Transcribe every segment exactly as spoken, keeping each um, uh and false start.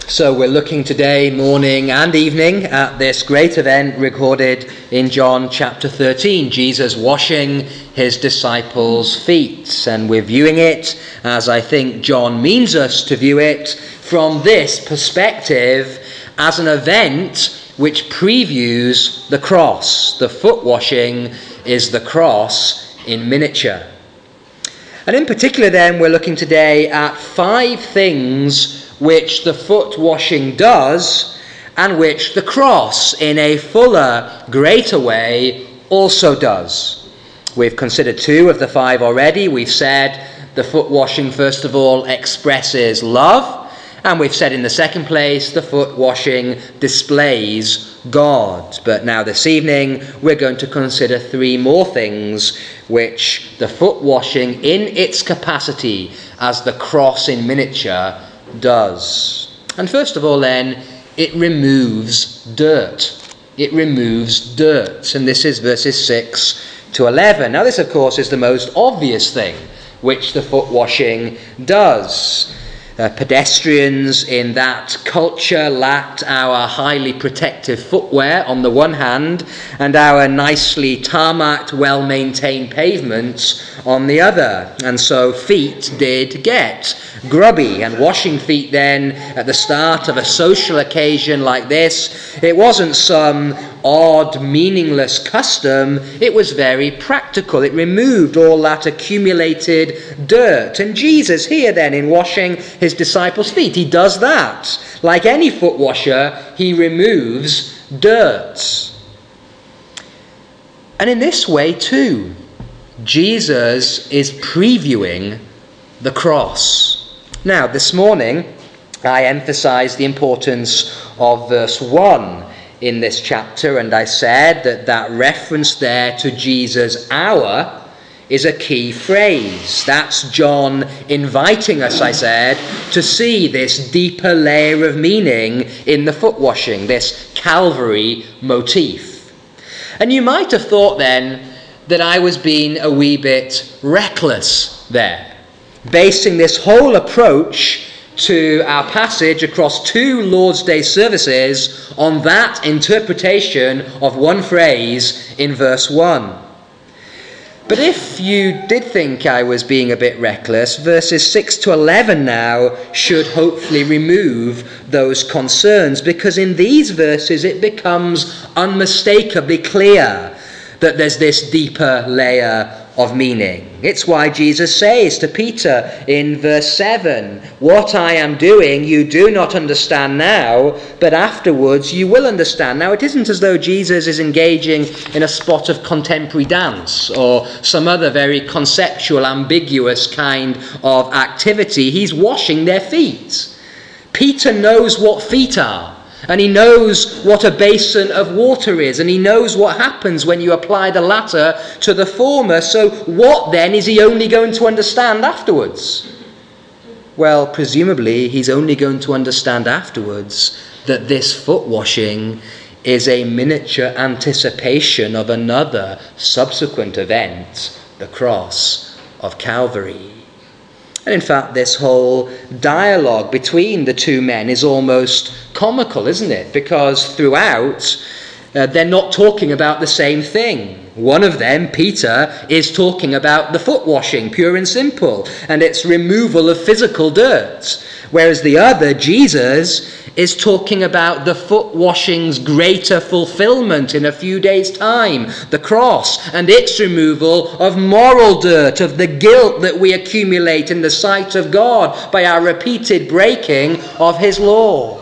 So we're looking today, morning and evening, at this great event recorded in John chapter thirteen, Jesus washing his disciples' feet. And we're viewing it, as I think John means us to view it, from this perspective as an event which previews the cross. The foot washing is the cross in miniature. And in particular then, we're looking today at five things which the foot washing does, and which the cross, in a fuller, greater way, also does. We've considered two of the five already. We've said the foot washing, first of all, expresses love, and we've said in the second place, the foot washing displays God. But now this evening, we're going to consider three more things which the foot washing, in its capacity as the cross in miniature, does. And first of all then, it removes dirt. It removes dirt. And this is verses six to eleven. Now this, of course, is the most obvious thing which the foot washing does. Uh, pedestrians in that culture lacked our highly protective footwear on the one hand, and our nicely tarmacked, well-maintained pavements on the other. And so feet did get grubby, and washing feet then at the start of a social occasion like this, it wasn't some odd, meaningless custom. It was very practical. It removed all that accumulated dirt. And Jesus here then, in washing his disciples' feet, he does that. Like any foot washer, he removes dirt. And in this way too, Jesus is previewing the cross. Now, this morning, I emphasized the importance of verse one in this chapter, and I said that that reference there to Jesus' hour is a key phrase. That's John inviting us, I said, to see this deeper layer of meaning in the foot washing, this Calvary motif. And you might have thought then that I was being a wee bit reckless there, basing this whole approach to our passage across two Lord's Day services on that interpretation of one phrase in verse one. But if you did think I was being a bit reckless, verses six to eleven now should hopefully remove those concerns, because in these verses it becomes unmistakably clear that there's this deeper layer of meaning. It's why Jesus says to Peter in verse seven, "What I am doing you do not understand now, but afterwards you will understand." Now, it isn't as though Jesus is engaging in a spot of contemporary dance or some other very conceptual, ambiguous kind of activity. He's washing their feet. Peter knows what feet are. And he knows what a basin of water is, and he knows what happens when you apply the latter to the former. So what then is he only going to understand afterwards? Well, presumably he's only going to understand afterwards that this foot washing is a miniature anticipation of another subsequent event, the cross of Calvary. And in fact, this whole dialogue between the two men is almost comical, isn't it? Because throughout, uh, they're not talking about the same thing. One of them, Peter, is talking about the foot washing, pure and simple, and its removal of physical dirt. Whereas the other, Jesus, is talking about the foot washing's greater fulfillment in a few days' time, the cross, and its removal of moral dirt, of the guilt that we accumulate in the sight of God by our repeated breaking of his law.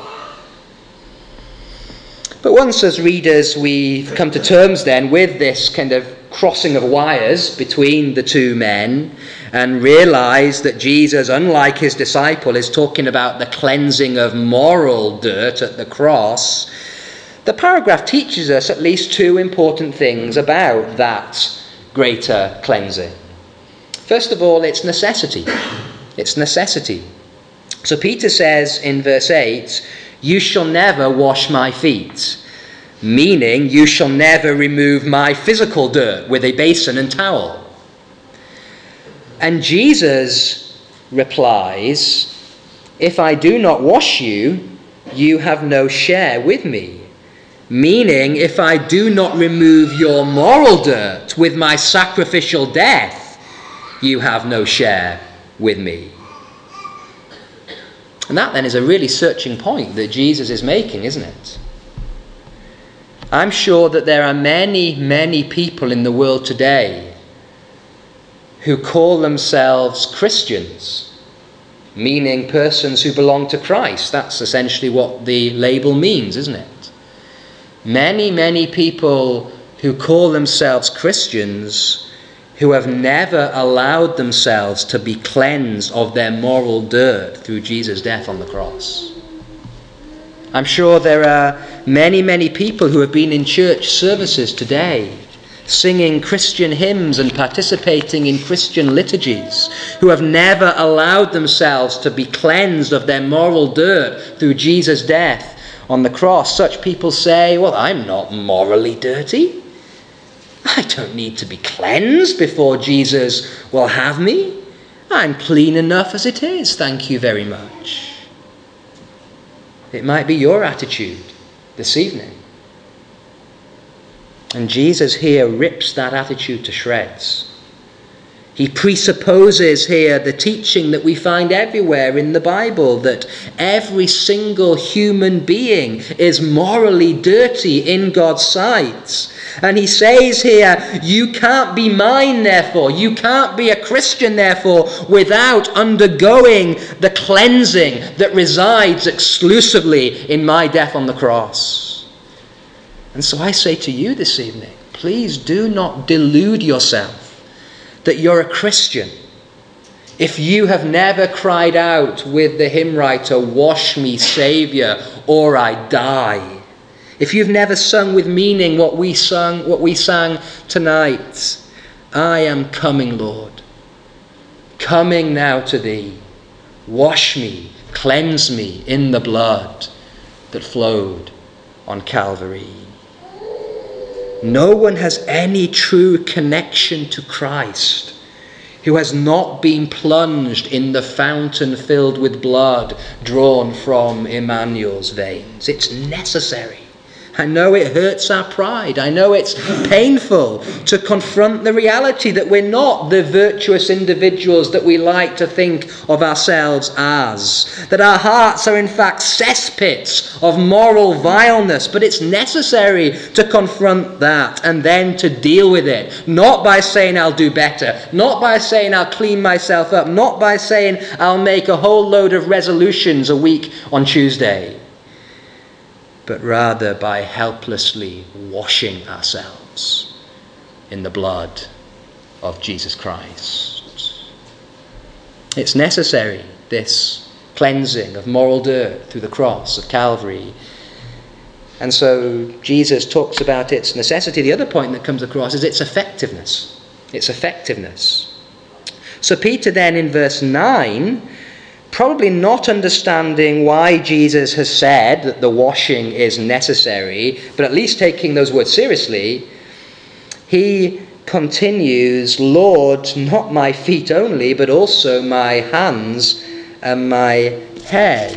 But once as readers we've come to terms then with this kind of crossing of wires between the two men, and realize that Jesus, unlike his disciple, is talking about the cleansing of moral dirt at the cross, the paragraph teaches us at least two important things about that greater cleansing. First of all, it's necessity. It's necessity. So Peter says in verse eight, "You shall never wash my feet," meaning you shall never remove my physical dirt with a basin and towel. And Jesus replies, "If I do not wash you, you have no share with me. Meaning, if I do not remove your moral dirt with my sacrificial death, you have no share with me. And that then is a really searching point that Jesus is making, isn't it? I'm sure that there are many, many people in the world today who call themselves Christians, meaning persons who belong to Christ. That's essentially what the label means, isn't it? Many, many people who call themselves Christians who have never allowed themselves to be cleansed of their moral dirt through Jesus' death on the cross. I'm sure there are many, many people who have been in church services today, singing Christian hymns and participating in Christian liturgies, who have never allowed themselves to be cleansed of their moral dirt through Jesus' death on the cross. Such people say, well, I'm not morally dirty. I don't need to be cleansed before Jesus will have me. I'm clean enough as it is, thank you very much. It might be your attitude this evening. And Jesus here rips that attitude to shreds. He presupposes here the teaching that we find everywhere in the Bible, that every single human being is morally dirty in God's sight. And he says here, you can't be mine, therefore. You can't be a Christian, therefore, without undergoing the cleansing that resides exclusively in my death on the cross. And so I say to you this evening, please do not delude yourself that you're a Christian if you have never cried out with the hymn writer, wash me, Saviour, or I die. If you've never sung with meaning what we sung, what we sang tonight, I am coming, Lord, coming now to thee. Wash me, cleanse me in the blood that flowed on Calvary. No one has any true connection to Christ who has not been plunged in the fountain filled with blood drawn from Emmanuel's veins. It's necessary. I know it hurts our pride. I know it's painful to confront the reality that we're not the virtuous individuals that we like to think of ourselves as. That our hearts are in fact cesspits of moral vileness. But it's necessary to confront that and then to deal with it. Not by saying I'll do better. Not by saying I'll clean myself up. Not by saying I'll make a whole load of resolutions a week on Tuesday. But rather by helplessly washing ourselves in the blood of Jesus Christ. It's necessary, this cleansing of moral dirt through the cross of Calvary. And so Jesus talks about its necessity. The other point that comes across is its effectiveness. Its effectiveness. So Peter then in verse nine, probably not understanding why Jesus has said that the washing is necessary, but at least taking those words seriously, he continues, Lord, not my feet only, but also my hands and my head.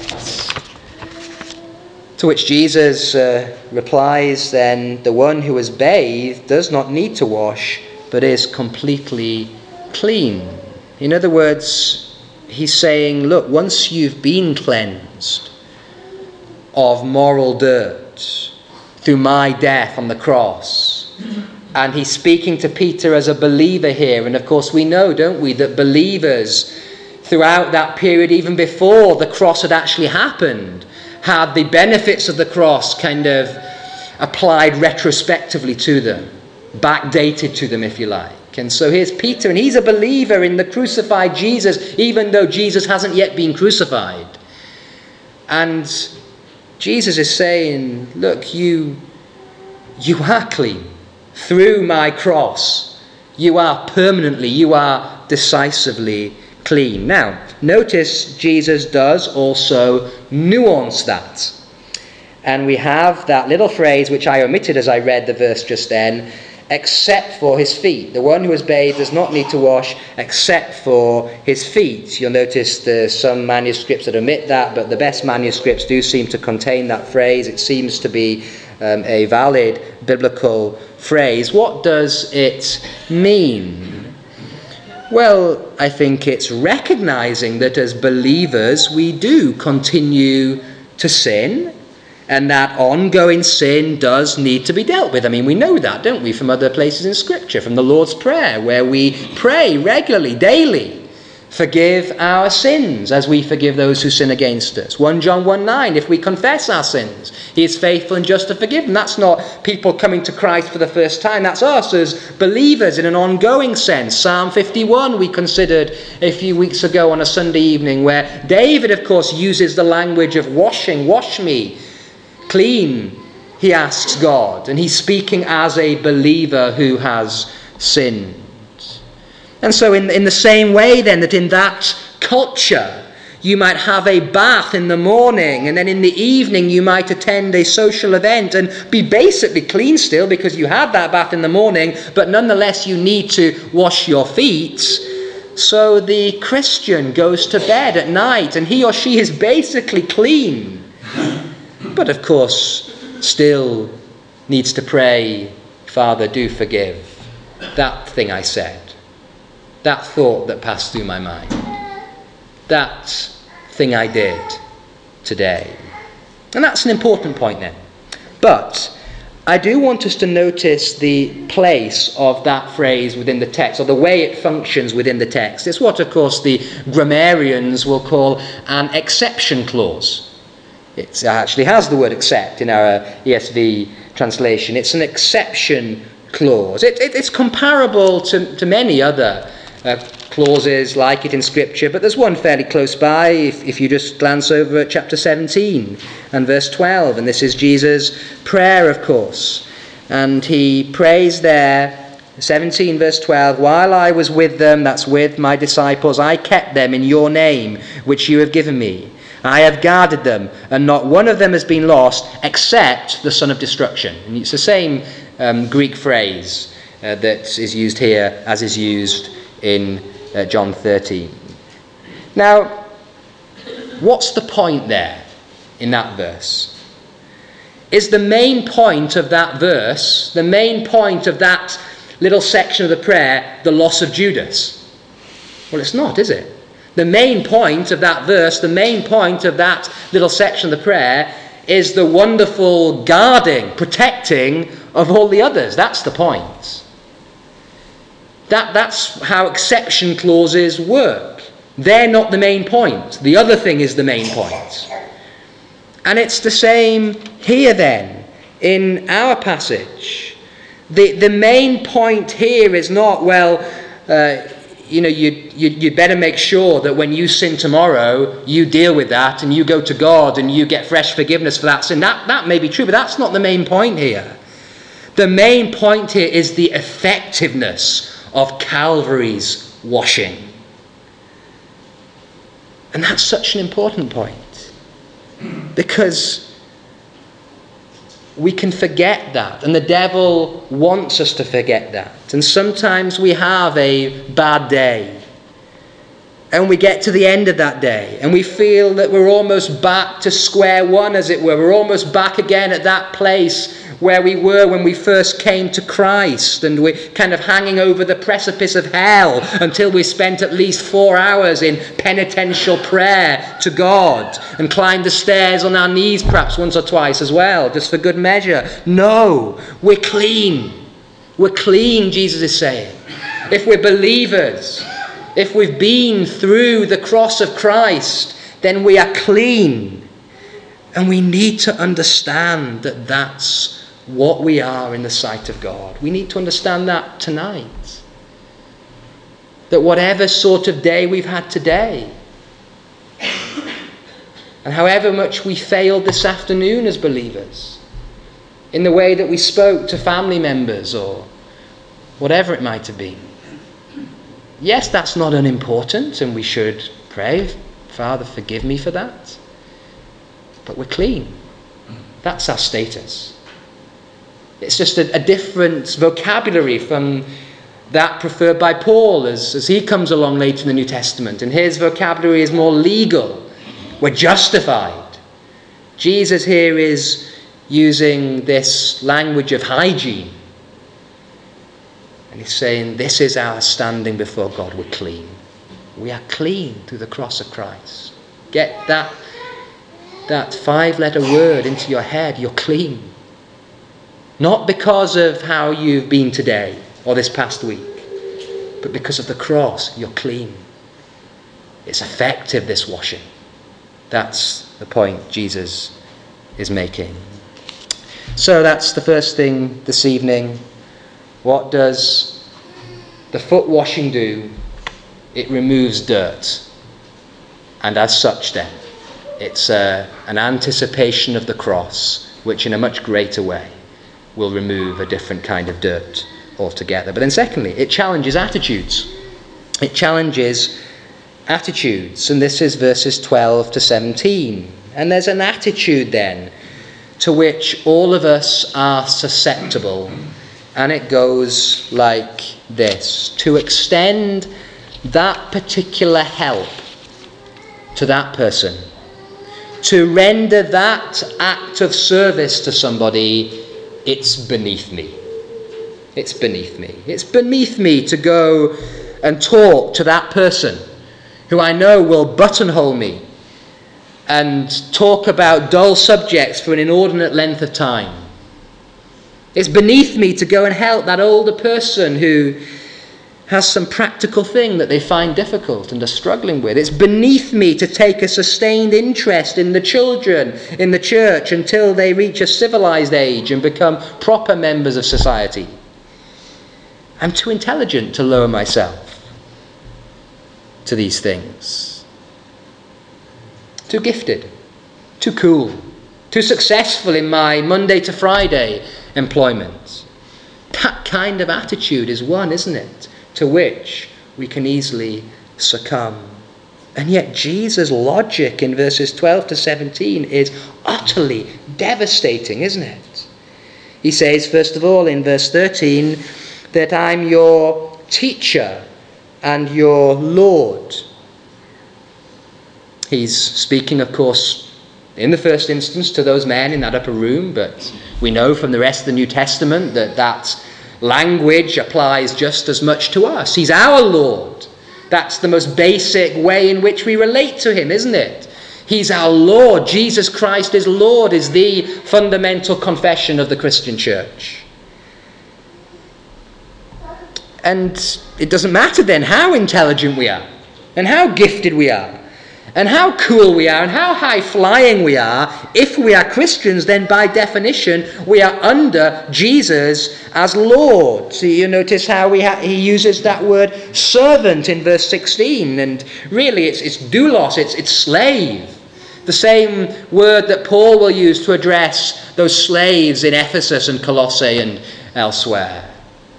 To which Jesus uh, replies then, the one who is bathed does not need to wash, but is completely clean. In other words, he's saying, look, once you've been cleansed of moral dirt through my death on the cross, and he's speaking to Peter as a believer here, and of course we know, don't we, that believers throughout that period, even before the cross had actually happened, had the benefits of the cross kind of applied retrospectively to them, backdated to them, if you like. And so here's Peter, and he's a believer in the crucified Jesus, even though Jesus hasn't yet been crucified. And Jesus is saying, look, you, you are clean. Through my cross, you are permanently, you are decisively clean. Now, notice Jesus does also nuance that. And we have that little phrase, which I omitted as I read the verse just then, except for his feet. The one who is bathed does not need to wash except for his feet. You'll notice there's some manuscripts that omit that, but the best manuscripts do seem to contain that phrase. It seems to be um, a valid biblical phrase. What does it mean? Well, I think it's recognizing that as believers we do continue to sin, and that ongoing sin does need to be dealt with. I mean, we know that, don't we, from other places in Scripture, from the Lord's Prayer, where we pray regularly, daily, forgive our sins as we forgive those who sin against us. First John one nine, if we confess our sins, he is faithful and just to forgive them. That's not people coming to Christ for the first time. That's us as believers in an ongoing sense. Psalm fifty-one we considered a few weeks ago on a Sunday evening, where David, of course, uses the language of washing. Wash me clean, he asks God, and he's speaking as a believer who has sinned. And so in, in the same way then that in that culture you might have a bath in the morning, and then in the evening you might attend a social event and be basically clean still because you had that bath in the morning, but nonetheless you need to wash your feet. So the Christian goes to bed at night and he or she is basically clean, but of course still needs to pray, Father, do forgive that thing I said, that thought that passed through my mind, that thing I did today. And that's an important point then. But I do want us to notice the place of that phrase within the text, or the way it functions within the text. It's what, of course, the grammarians will call an exception clause. It actually has the word except in our E S V translation. It's an exception clause. It, it, it's comparable to, to many other uh, clauses like it in Scripture, but there's one fairly close by if, if you just glance over at chapter seventeen and verse twelve. And this is Jesus' prayer, of course. And he prays there, seventeen verse twelve, while I was with them, that's with my disciples, I kept them in your name, which you have given me. I have guarded them, and not one of them has been lost, except the son of destruction. And it's the same um, Greek phrase uh, that is used here as is used in uh, John thirteen. Now, what's the point there in that verse? Is the main point of that verse, the main point of that little section of the prayer, the loss of Judas? Well, it's not, is it? The main point of that verse, the main point of that little section of the prayer is the wonderful guarding, protecting of all the others. That's the point. That, that's how exception clauses work. They're not the main point. The other thing is the main point. And it's the same here then, in our passage. The, the main point here is not, well, uh, you know, you'd, you'd, you'd better make sure that when you sin tomorrow, you deal with that and you go to God and you get fresh forgiveness for that sin. That, that may be true, but that's not the main point here. The main point here is the effectiveness of Calvary's washing. And that's such an important point, because we can forget that, and the devil wants us to forget that. And sometimes we have a bad day, and we get to the end of that day, and we feel that we're almost back to square one, as it were. We're almost back again at that place where we were when we first came to Christ, and we're kind of hanging over the precipice of hell until we spent at least four hours in penitential prayer to God and climbed the stairs on our knees perhaps once or twice as well, just for good measure. No, we're clean. We're clean, Jesus is saying. If we're believers, if we've been through the cross of Christ, then we are clean. And we need to understand that that's what we are in the sight of God. We need to understand that tonight. That whatever sort of day we've had today, and however much we failed this afternoon as believers, in the way that we spoke to family members or whatever it might have been, yes, that's not unimportant, and we should pray, Father, forgive me for that. But we're clean. That's our status. It's just a, a different vocabulary from that preferred by Paul as, as he comes along later in the New Testament. And his vocabulary is more legal. We're justified. Jesus here is using this language of hygiene. And he's saying, this is our standing before God. We're clean. We are clean through the cross of Christ. Get that, that five-letter word into your head. You're clean. Not because of how you've been today or this past week, but because of the cross, you're clean. It's effective, this washing. That's the point Jesus is making. So that's the first thing this evening. What does the foot washing do? It removes dirt. And as such then, it's a, an anticipation of the cross, which in a much greater way will remove a different kind of dirt altogether. But then secondly, it challenges attitudes. It challenges attitudes. And this is verses twelve to seventeen. And there's an attitude then to which all of us are susceptible. And it goes like this: to extend that particular help to that person, to render that act of service to somebody, it's beneath me. It's beneath me. It's beneath me to go and talk to that person who I know will buttonhole me and talk about dull subjects for an inordinate length of time. It's beneath me to go and help that older person who has some practical thing that they find difficult and are struggling with. It's beneath me to take a sustained interest in the children in the church until they reach a civilized age and become proper members of society. I'm too intelligent to lower myself to these things. Too gifted, too cool, too successful in my Monday to Friday employment. That kind of attitude is one, isn't it, to which we can easily succumb. And yet Jesus' logic in verses twelve to seventeen is utterly devastating, isn't it? He says, first of all, in verse thirteen, that I'm your teacher and your Lord. He's speaking, of course, in the first instance to those men in that upper room, but we know from the rest of the New Testament that that language applies just as much to us. He's our Lord. That's the most basic way in which we relate to him, isn't it? He's our Lord. Jesus Christ is Lord is the fundamental confession of the Christian church. And it doesn't matter then how intelligent we are and how gifted we are and how cool we are and how high-flying we are. If we are Christians, then by definition, we are under Jesus as Lord. So you notice how we ha- he uses that word servant in verse sixteen. And really, it's, it's doulos, it's, it's slave. The same word that Paul will use to address those slaves in Ephesus and Colossae and elsewhere.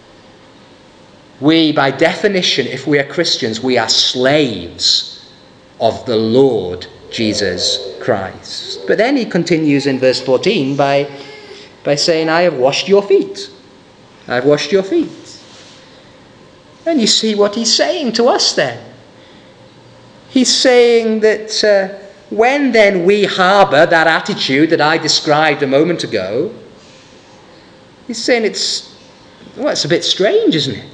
We, by definition, if we are Christians, we are slaves of the Lord Jesus Christ. But then he continues in verse fourteen by, by saying, I have washed your feet. I have washed your feet. And you see what he's saying to us then. He's saying that uh, when then we harbour that attitude that I described a moment ago, he's saying it's, well, it's a bit strange, isn't it?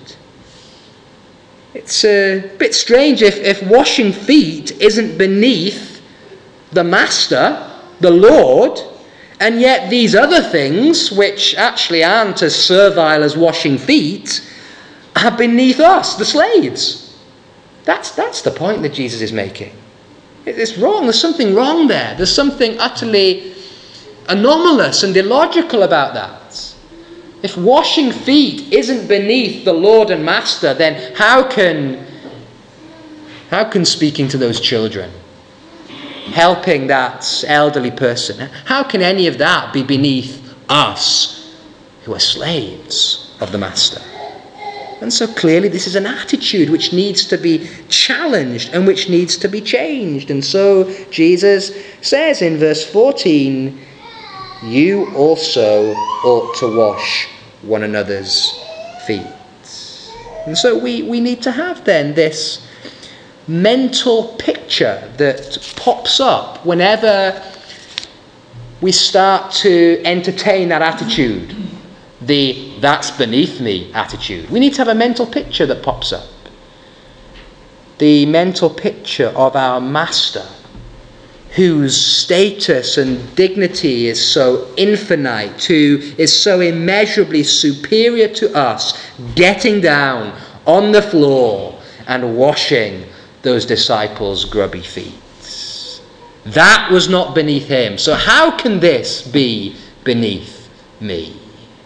It's a bit strange if, if washing feet isn't beneath the Master, the Lord, and yet these other things, which actually aren't as servile as washing feet, are beneath us, the slaves. That's, that's the point that Jesus is making. It's wrong. There's something wrong there. There's something utterly anomalous and illogical about that. If washing feet isn't beneath the Lord and Master, then how can, how can speaking to those children, helping that elderly person, how can any of that be beneath us who are slaves of the Master? And so clearly this is an attitude which needs to be challenged and which needs to be changed. And so Jesus says in verse fourteen, you also ought to wash one another's feet. And so we, we need to have then this mental picture that pops up whenever we start to entertain that attitude, the "that's beneath me" attitude. We need to have a mental picture that pops up. The mental picture of our Master, whose status and dignity is so infinite, who is so immeasurably superior to us, getting down on the floor and washing those disciples' grubby feet. That was not beneath him. So how can this be beneath me?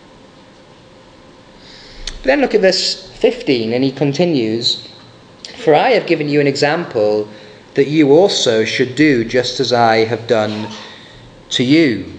But then look at verse fifteen, and he continues, "For I have given you an example that you also should do just as I have done to you."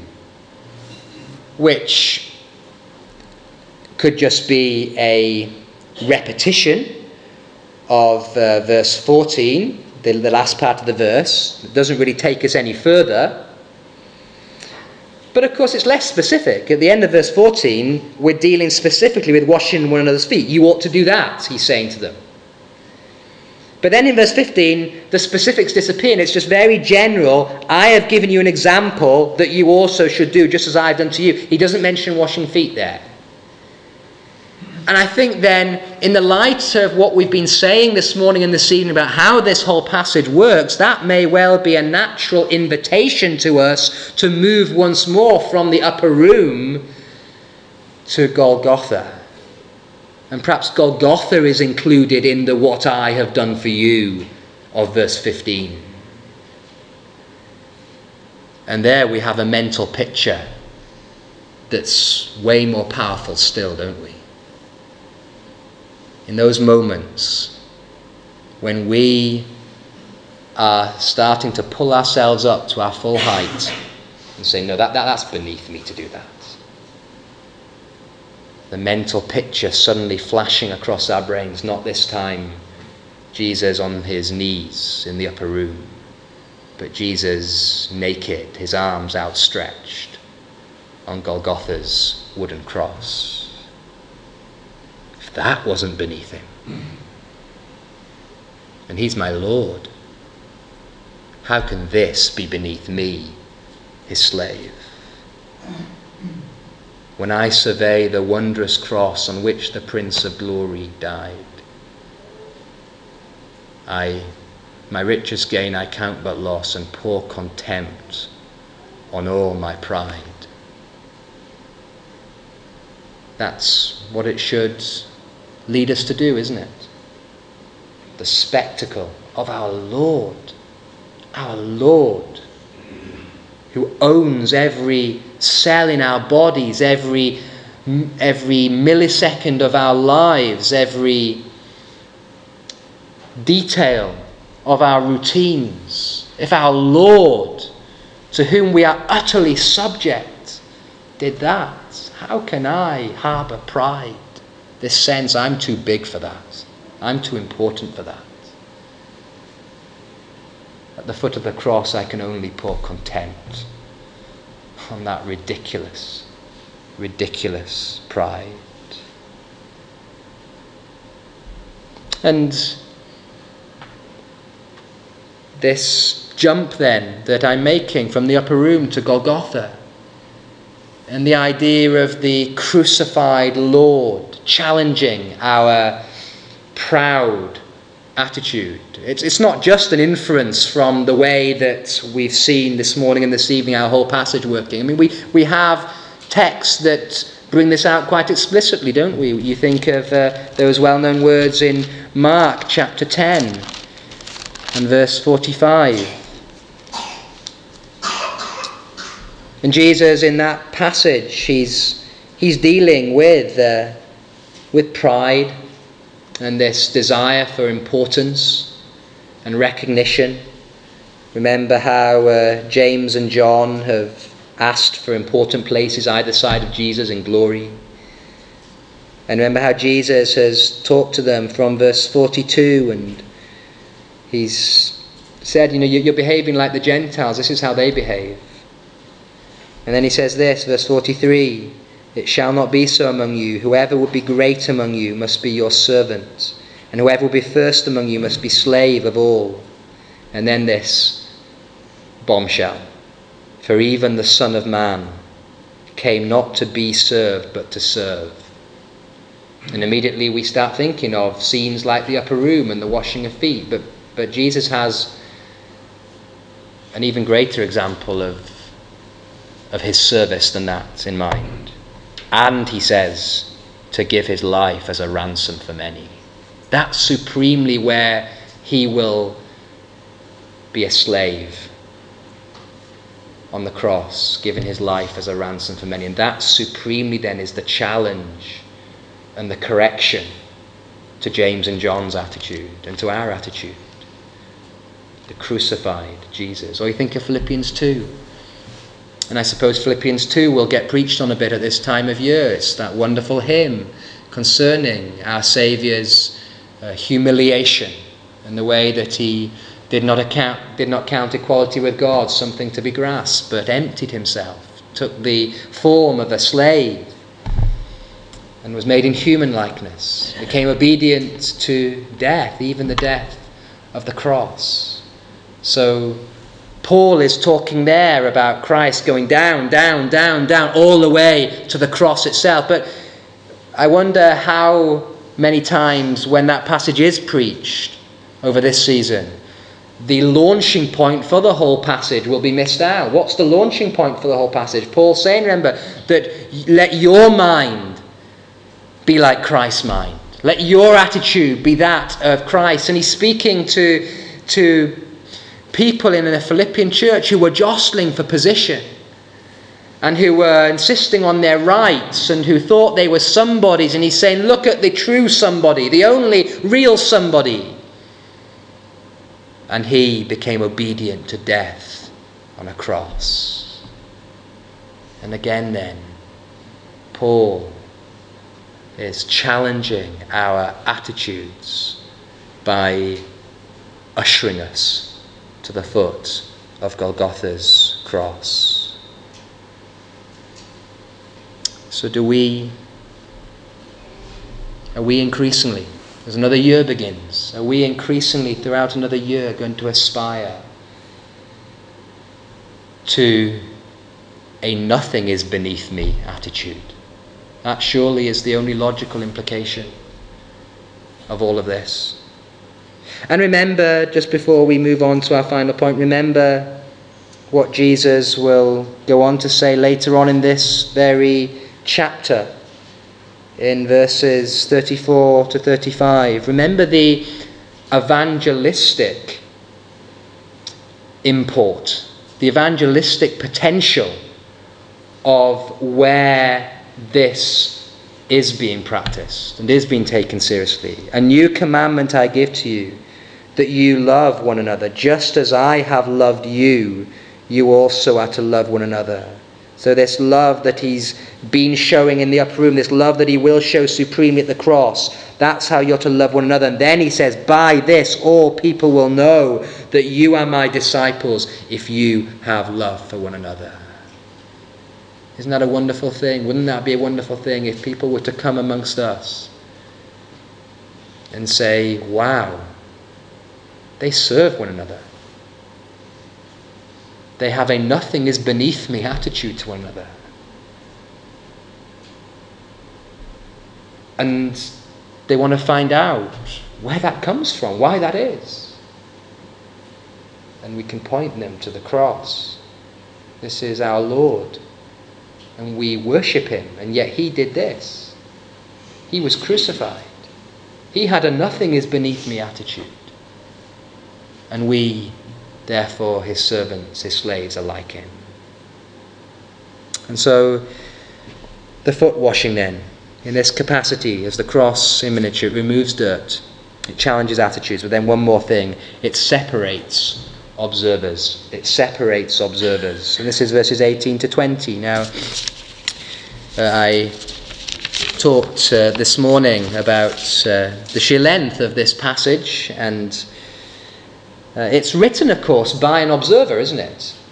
Which could just be a repetition of uh, verse fourteen, the, the last part of the verse. It doesn't really take us any further. But of course it's less specific. At the end of verse fourteen, we're dealing specifically with washing one another's feet. You ought to do that, he's saying to them. But then in verse fifteen, the specifics disappear, and it's just very general. I have given you an example that you also should do just as I've done to you. He doesn't mention washing feet there. And I think then, in the light of what we've been saying this morning and this evening about how this whole passage works, that may well be a natural invitation to us to move once more from the upper room to Golgotha. And perhaps Golgotha is included in the "what I have done for you" of verse fifteen. And there we have a mental picture that's way more powerful still, don't we? In those moments when we are starting to pull ourselves up to our full height and say, no, that, that that's beneath me to do that. The mental picture suddenly flashing across our brains, not this time Jesus on his knees in the upper room, but Jesus naked, his arms outstretched on Golgotha's wooden cross. If that wasn't beneath him, and he's my Lord, how can this be beneath me, his slave? When I survey the wondrous cross on which the Prince of Glory died, I, my richest gain I count but loss, and pour contempt on all my pride. That's what it should lead us to do, isn't it? The spectacle of our Lord, our Lord, who owns every cell in our bodies, every every millisecond of our lives, every detail of our routines. If our Lord, to whom we are utterly subject, did that, how can I harbour pride? This sense, I'm too big for that. I'm too important for that. At the foot of the cross, I can only pour contempt on that ridiculous, ridiculous pride. And this jump then that I'm making from the upper room to Golgotha, and the idea of the crucified Lord challenging our proud attitude. It's, it's not just an inference from the way that we've seen this morning and this evening our whole passage working. I mean, we, we have texts that bring this out quite explicitly, don't we? You think of uh, those well-known words in Mark chapter ten and verse forty-five. And Jesus, in that passage, he's he's dealing with uh, with pride and this desire for importance and recognition. Remember how uh, James and John have asked for important places either side of Jesus in glory. And remember how Jesus has talked to them from verse forty-two, and he's said, you know, you're behaving like the Gentiles. This is how they behave. And then he says this, verse forty-three, "It shall not be so among you. Whoever would be great among you must be your servant, and whoever will be first among you must be slave of all." And then this bombshell, "For even the Son of Man came not to be served, but to serve." And immediately we start thinking of scenes like the upper room and the washing of feet. But, but Jesus has an even greater example of, of his service than that in mind. And he says, to give his life as a ransom for many. That's supremely where he will be a slave on the cross, giving his life as a ransom for many. And that supremely then is the challenge and the correction to James and John's attitude and to our attitude. The crucified Jesus. Or you think of Philippians two. And I suppose Philippians two will get preached on a bit at this time of year. It's that wonderful hymn concerning our Saviour's uh, humiliation and the way that he did not account, did not count equality with God something to be grasped, but emptied himself, took the form of a slave, and was made in human likeness, became obedient to death, even the death of the cross. So Paul is talking there about Christ going down, down, down, down, all the way to the cross itself. But I wonder how many times when that passage is preached over this season, the launching point for the whole passage will be missed out. What's the launching point for the whole passage? Paul's saying, remember, that let your mind be like Christ's mind. Let your attitude be that of Christ. And he's speaking to, to people in the Philippian church who were jostling for position and who were insisting on their rights and who thought they were somebodies. And he's saying, look at the true somebody, the only real somebody. And he became obedient to death on a cross. And again then, Paul is challenging our attitudes by ushering us to the foot of Golgotha's cross. So do we, are we increasingly, as another year begins, are we increasingly throughout another year going to aspire to a nothing is beneath me attitude? That surely is the only logical implication of all of this. And remember, just before we move on to our final point, remember what Jesus will go on to say later on in this very chapter, in verses thirty-four to thirty-five. Remember the evangelistic import, the evangelistic potential of where this is being practiced and is being taken seriously. "A new commandment I give to you, that you love one another. Just as I have loved you, you also are to love one another." So this love that he's been showing in the upper room, this love that he will show supremely at the cross, that's how you're to love one another. And then he says, by this all people will know that you are my disciples, if you have love for one another. Isn't that a wonderful thing? Wouldn't that be a wonderful thing if people were to come amongst us and say, wow, they serve one another. They have a nothing is beneath me attitude to one another. And they want to find out where that comes from, why that is. And we can point them to the cross. This is our Lord. And we worship him, and yet he did this. He was crucified. He had a nothing is beneath me attitude. And we, therefore, his servants, his slaves, are like him. And so, the foot washing then, in this capacity, as the cross in miniature, it removes dirt, it challenges attitudes, but then one more thing, it separates observers. It separates observers. And this is verses eighteen to twenty. Now, uh, I talked uh, this morning about uh, the sheer length of this passage, and uh, it's written, of course, by an observer, isn't it?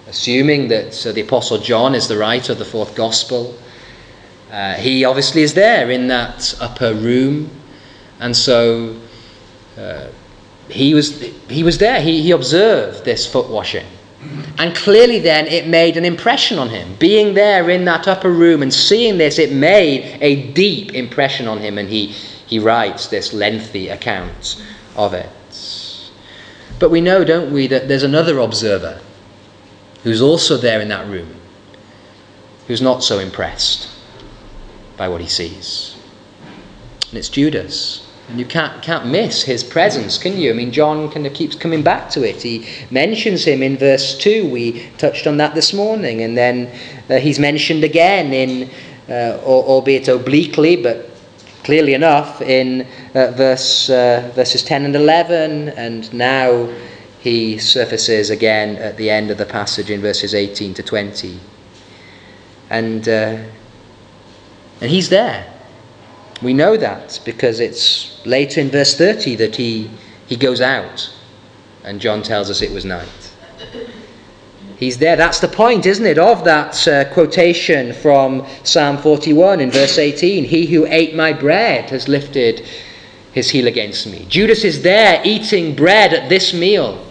assuming that uh, the Apostle John is the writer of the fourth gospel, uh, he obviously is there in that upper room, and so uh, he was he was there. He, he observed this foot washing, and clearly then it made an impression on him. Being there in that upper room and seeing this, it made a deep impression on him, and he he writes this lengthy account of it. But we know, don't we, that there's another observer who's also there in that room, who's not so impressed by what he sees. And it's Judas. And you can't can't miss his presence, can you? I mean, John kind of keeps coming back to it. He mentions him in verse two. We touched on that this morning. And then uh, he's mentioned again in, uh, albeit obliquely, but clearly enough, in uh, verse uh, verses ten and eleven, and now he surfaces again at the end of the passage in verses eighteen to twenty. And uh, and he's there. We know that because it's later in verse thirty that he he goes out, and John tells us it was night. He's there. That's the point, isn't it, of that uh, quotation from Psalm forty-one in verse eighteen. He who ate my bread has lifted his heel against me. Judas is there eating bread at this meal.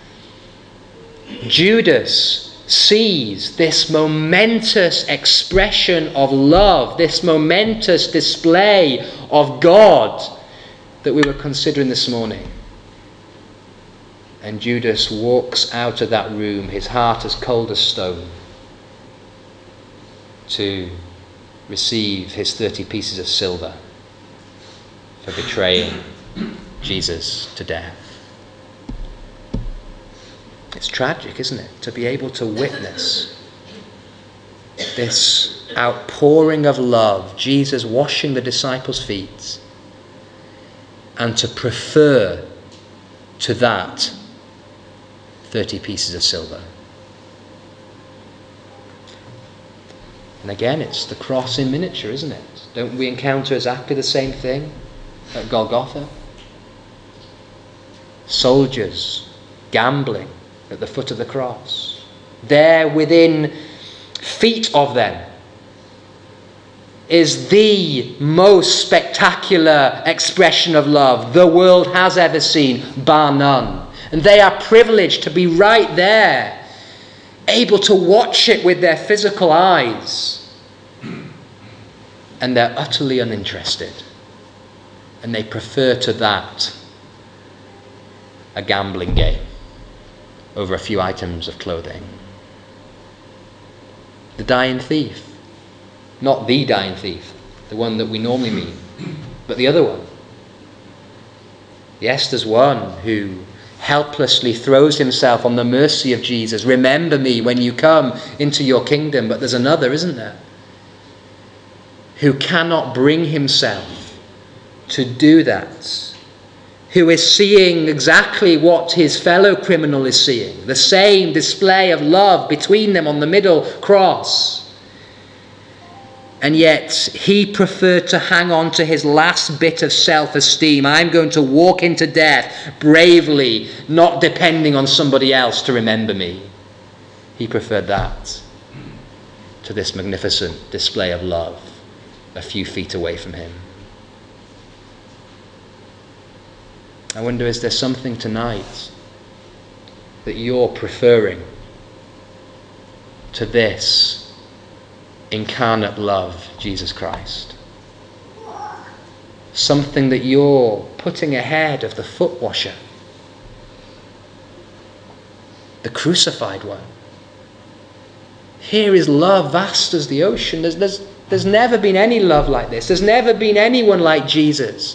Judas sees this momentous expression of love, this momentous display of God that we were considering this morning. And Judas walks out of that room, his heart as cold as stone, to receive his thirty pieces of silver for betraying Jesus to death. It's tragic, isn't it, to be able to witness this outpouring of love, Jesus washing the disciples' feet, and to prefer to that thirty pieces of silver. And again, it's the cross in miniature, isn't it? Don't we encounter exactly the same thing at Golgotha? Soldiers gambling at the foot of the cross. There within feet of them is the most spectacular expression of love the world has ever seen, bar none. And they are privileged to be right there, able to watch it with their physical eyes. And they're utterly uninterested. And they prefer to that a gambling game over a few items of clothing. The dying thief. Not the dying thief, the one that we normally mean, but the other one. Yes, there's one who helplessly throws himself on the mercy of Jesus. Remember me when you come into your kingdom. But there's another, isn't there, who cannot bring himself to do that, who is seeing exactly what his fellow criminal is seeing, the same display of love between them on the middle cross. And yet he preferred to hang on to his last bit of self-esteem. I'm going to walk into death bravely, not depending on somebody else to remember me. He preferred that to this magnificent display of love a few feet away from him. I wonder, is there something tonight that you're preferring to this incarnate love, Jesus Christ? Something that you're putting ahead of the foot washer, the crucified one. Here is love vast as the ocean. There's, there's, there's never been any love like this. There's never been anyone like Jesus.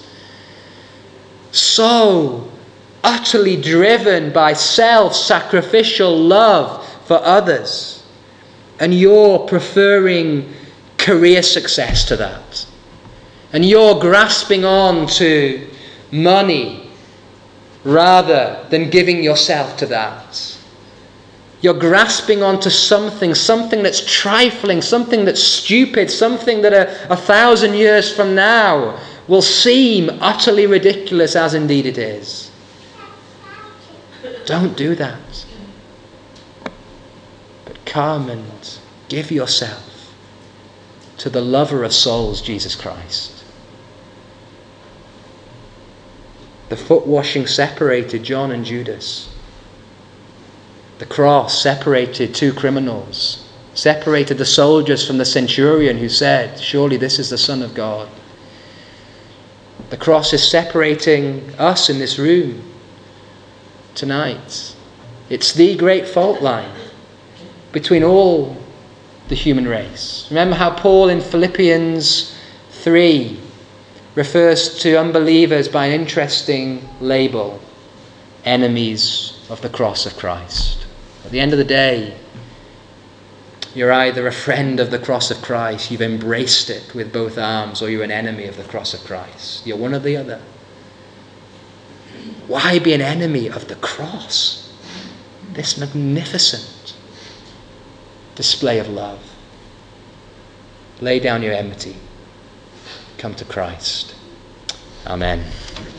So utterly driven by self-sacrificial love for others. And you're preferring career success to that. And you're grasping on to money rather than giving yourself to that. You're grasping on to something, something that's trifling, something that's stupid, something that a, a thousand years from now will seem utterly ridiculous, as indeed it is. Don't do that. come and give yourself to the lover of souls, Jesus Christ. The foot washing separated John and Judas. The cross separated two criminals, separated the soldiers from the centurion who said, surely this is the Son of God. The cross is separating us in this room tonight. It's the great fault line between all the human race. Remember how Paul in Philippians three refers to unbelievers by an interesting label: enemies of the cross of Christ. At the end of the day, you're either a friend of the cross of Christ, you've embraced it with both arms, or you're an enemy of the cross of Christ. You're one or the other. Why be an enemy of the cross? This magnificent display of love. Lay down your enmity. Come to Christ. Amen.